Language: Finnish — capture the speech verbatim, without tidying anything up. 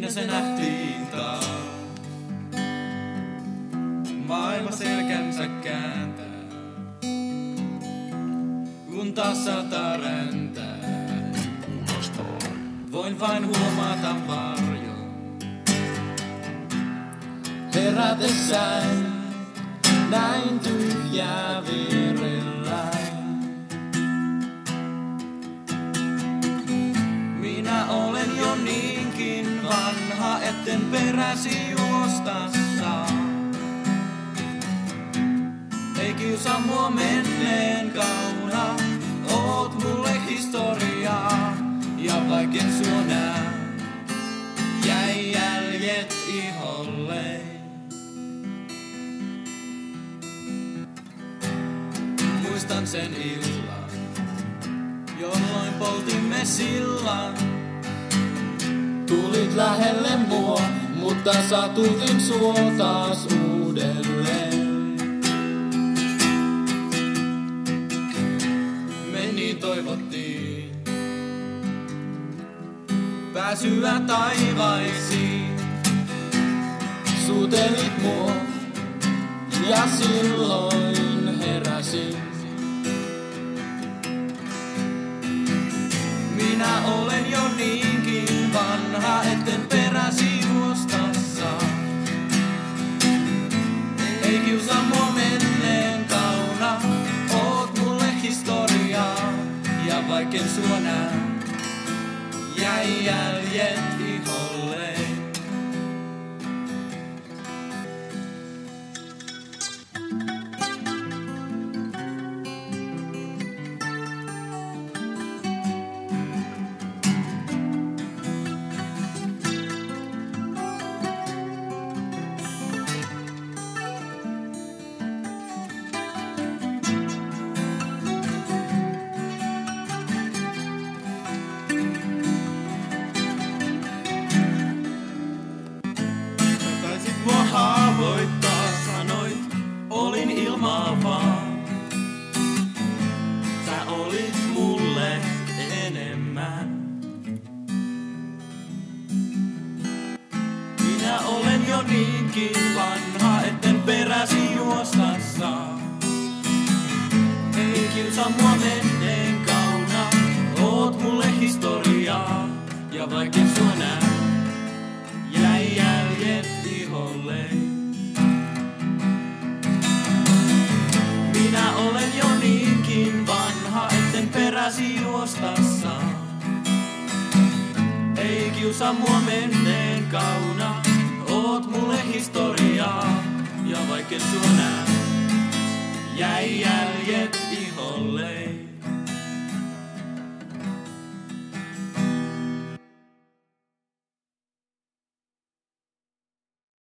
Siinä se nähtiin taas. Maailma selkänsä kääntää, kun taas sataa räntää. Voin vain huomata varjon. Herätessään näin tyhjää vierelläin. Minä olen jo niinkin vanha, etten peräsi juosta saa. Ei kiusaa mua menneen kauna, oot mulle historiaa. Ja vaiken sua nää, jäi jäljet iholle. Muistan sen illan, jolloin poltimme sillan. Tulit lähelle mua, mutta satutin sua taas uudelleen. Me niin toivottiin pääsyä taivaisiin. Suutelit mua ja silloin heräsin. Minä olen jo niinkin vanha, etten peräsi juosta saa. Ei kiusaa mua menneen kauna, oot mulle historiaa. Ja vaiken sua nää, jäi jäljet iholle. Haavoittaa sanoit, olin ilmaa vaan. Sä olit mulle enemmän. Minä olen jo niinkin vanha, etten peräsi juosta saa. Ei kiusaa mua menneen kauna, oot mulle historiaa. Ja vaiken sua nää, jäi jäljet iholle. Minä olen jo niinkin vanha, etten peräsi juosta saa. Ei kiusaa mua menneen kauna, oot mulle historiaa. Ja vaiken sua nää, jäi jäljet